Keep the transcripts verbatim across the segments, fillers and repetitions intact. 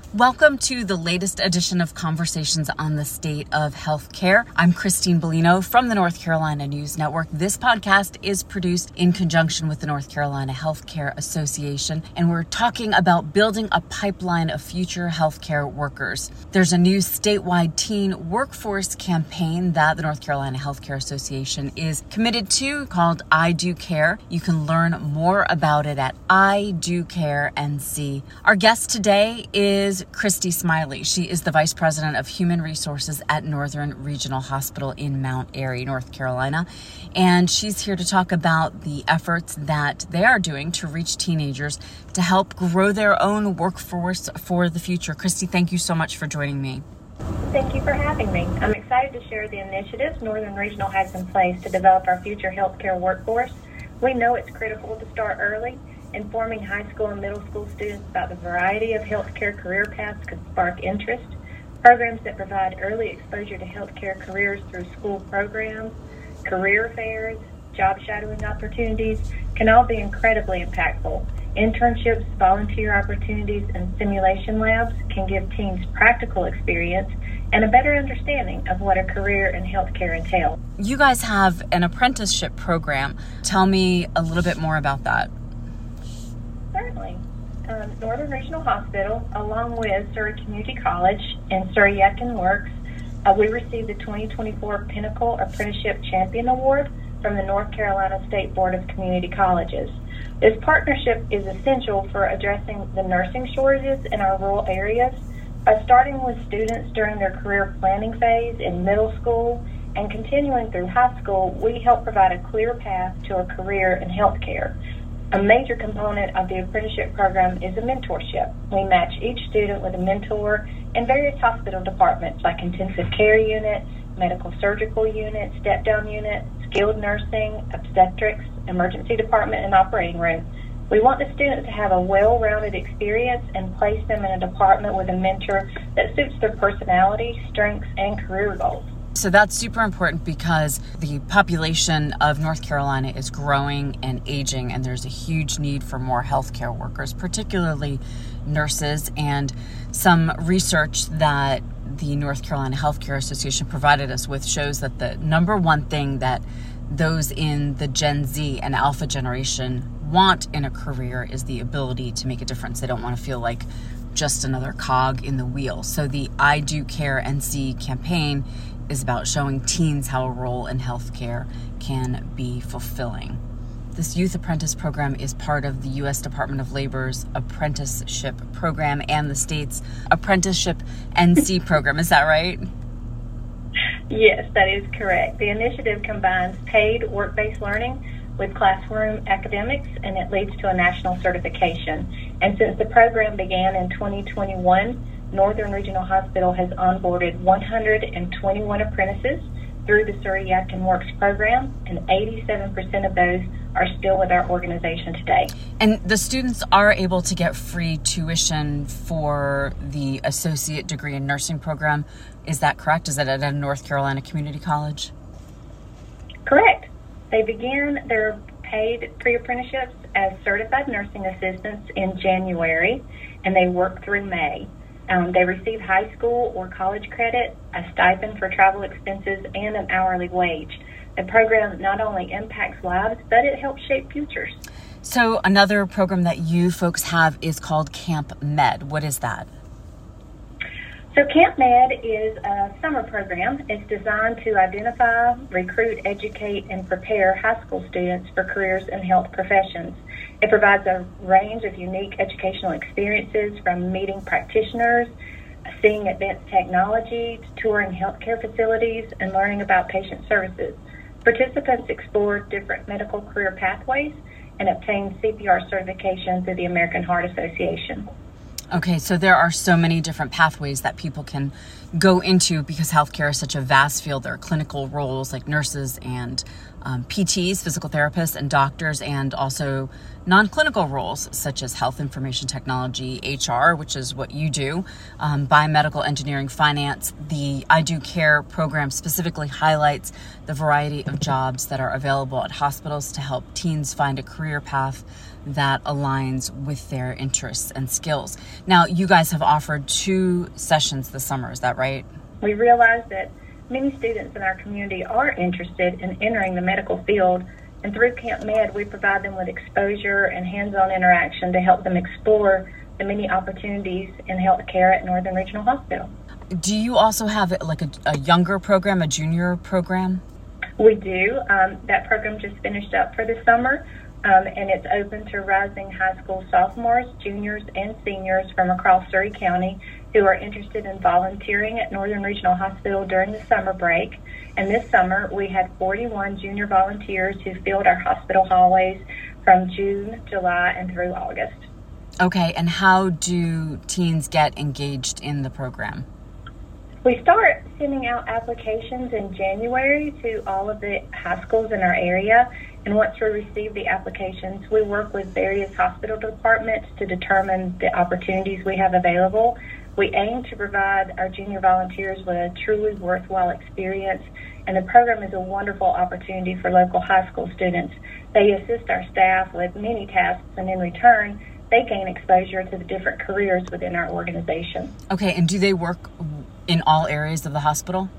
Welcome to the latest edition of Conversations on the State of Healthcare. I'm Christine Bellino from the North Carolina News Network. This podcast is produced in conjunction with the North Carolina Healthcare Association, and we're talking about building a pipeline of future healthcare workers. There's a new statewide teen workforce campaign that the North Carolina Healthcare Association is committed to called I Do Care. You can learn more about it at I Do Care N C. Our guest today is Christy Smiley. She is the Vice President of Human Resources at Northern Regional Hospital in Mount Airy, North Carolina. And she's here to talk about the efforts that they are doing to reach teenagers to help grow their own workforce for the future. Christy, thank you so much for joining me. Thank you for having me. I'm excited to share the initiatives Northern Regional has in place to develop our future healthcare workforce. We know it's critical to start early. Informing high school and middle school students about the variety of healthcare career paths could spark interest. Programs that provide early exposure to healthcare careers through school programs, career fairs, job shadowing opportunities can all be incredibly impactful. Internships, volunteer opportunities, and simulation labs can give teens practical experience and a better understanding of what a career in healthcare entails. You guys have an apprenticeship program. Tell me a little bit more about that. Certainly. Um, Northern Regional Hospital, along with Surry Community College and Surry Yadkin Works, uh, we received the twenty twenty-four Pinnacle Apprenticeship Champion Award from the North Carolina State Board of Community Colleges. This partnership is essential for addressing the nursing shortages in our rural areas by starting with students during their career planning phase in middle school and continuing through high school. We help provide a clear path to a career in healthcare. A major component of the apprenticeship program is a mentorship. We match each student with a mentor in various hospital departments like intensive care unit, medical surgical unit, step-down unit, skilled nursing, obstetrics, emergency department, and operating room. We want the students to have a well-rounded experience and place them in a department with a mentor that suits their personality, strengths, and career goals. So that's super important because the population of North Carolina is growing and aging, and there's a huge need for more healthcare workers, particularly nurses. And some research that the North Carolina Healthcare Association provided us with shows that the number one thing that those in the Gen Z and Alpha generation want in a career is the ability to make a difference. They don't want to feel like just another cog in the wheel. So the I Do Care N C campaign is about showing teens how a role in healthcare can be fulfilling. This youth apprentice program is part of the U S Department of Labor's apprenticeship program and the state's apprenticeship N C program. Is that right? Yes, that is correct. The initiative combines paid work-based learning with classroom academics, and it leads to a national certification. And since the program began in twenty twenty-one, Northern Regional Hospital has onboarded one hundred twenty-one apprentices through the Surry Yadkin Works program, and eighty-seven percent of those are still with our organization today. And the students are able to get free tuition for the associate degree in nursing program. Is that correct? Is that at a North Carolina Community College? Correct. They begin their paid pre-apprenticeships as certified nursing assistants in January, and they work through May. Um, they receive high school or college credit, a stipend for travel expenses, and an hourly wage. The program not only impacts lives, but it helps shape futures. So another program that you folks have is called Camp Med. What is that? So Camp Med is a summer program. It's designed to identify, recruit, educate, and prepare high school students for careers in health professions. It provides a range of unique educational experiences, from meeting practitioners, seeing advanced technology, to touring healthcare facilities, and learning about patient services. Participants explore different medical career pathways and obtain C P R certification through the American Heart Association. Okay, so there are so many different pathways that people can go into because healthcare is such a vast field. There are clinical roles like nurses and um, P Ts, physical therapists, and doctors, and also non-clinical roles such as health information technology, H R, which is what you do, um, biomedical engineering, finance. The I Do Care program specifically highlights the variety of jobs that are available at hospitals to help teens find a career path that aligns with their interests and skills. Now, you guys have offered two sessions this summer, is that right? We realize that many students in our community are interested in entering the medical field, and through Camp Med, we provide them with exposure and hands-on interaction to help them explore the many opportunities in healthcare at Northern Regional Hospital. Do you also have like a, a younger program, a junior program? We do. Um, that program just finished up for the summer, um, and it's open to rising high school sophomores, juniors, and seniors from across Surry County who are interested in volunteering at Northern Regional Hospital during the summer break. And this summer, we had forty-one junior volunteers who filled our hospital hallways from June, July, and through August. Okay, and how do teens get engaged in the program? We start sending out applications in January to all of the high schools in our area, and once we receive the applications, we work with various hospital departments to determine the opportunities we have available. We aim to provide our junior volunteers with a truly worthwhile experience, and the program is a wonderful opportunity for local high school students. They assist our staff with many tasks, and in return, they gain exposure to the different careers within our organization. Okay, and do they work in all areas of the hospital?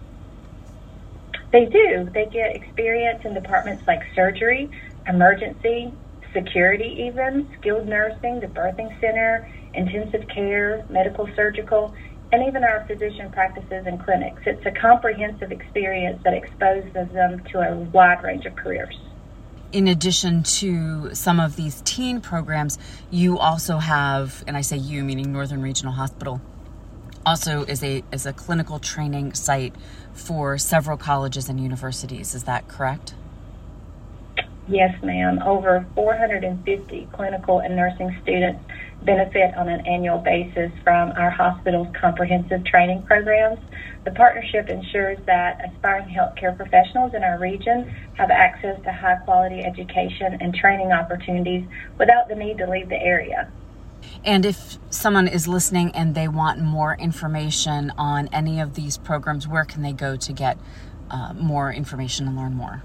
They do. They get experience in departments like surgery, emergency, security even, skilled nursing, the birthing center, intensive care, medical surgical, and even our physician practices and clinics. It's a comprehensive experience that exposes them to a wide range of careers. In addition to some of these teen programs, you also have, and I say you, meaning Northern Regional Hospital, also is a is a clinical training site for several colleges and universities. Is that correct? Yes, ma'am. Over four hundred fifty clinical and nursing students benefit on an annual basis from our hospital's comprehensive training programs. The partnership ensures that aspiring healthcare professionals in our region have access to high-quality education and training opportunities without the need to leave the area. And if someone is listening and they want more information on any of these programs, where can they go to get uh, more information and learn more?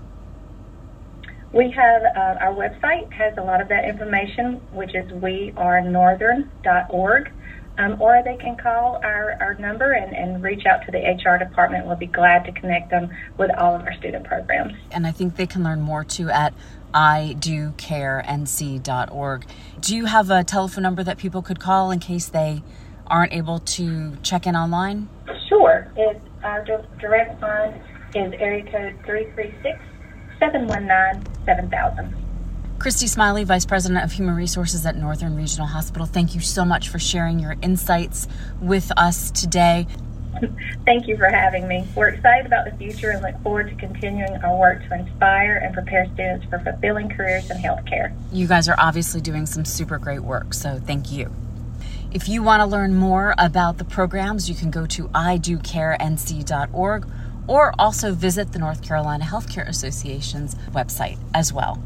We have, uh, our website has a lot of that information, which is we are northern dot org, um, or they can call our, our number and, and reach out to the H R department. We'll be glad to connect them with all of our student programs. And I think they can learn more, too, at I do care N C dot org. Do you have a telephone number that people could call in case they aren't able to check in online? Sure. It's, our direct line is area code three three six, seven one nine, seven thousand. Christy Smiley, Vice President of Human Resources at Northern Regional Hospital, thank you so much for sharing your insights with us today. Thank you for having me. We're excited about the future and look forward to continuing our work to inspire and prepare students for fulfilling careers in healthcare. You guys are obviously doing some super great work, so thank you. If you want to learn more about the programs, you can go to I do care N C dot org or also visit the North Carolina Healthcare Association's website as well.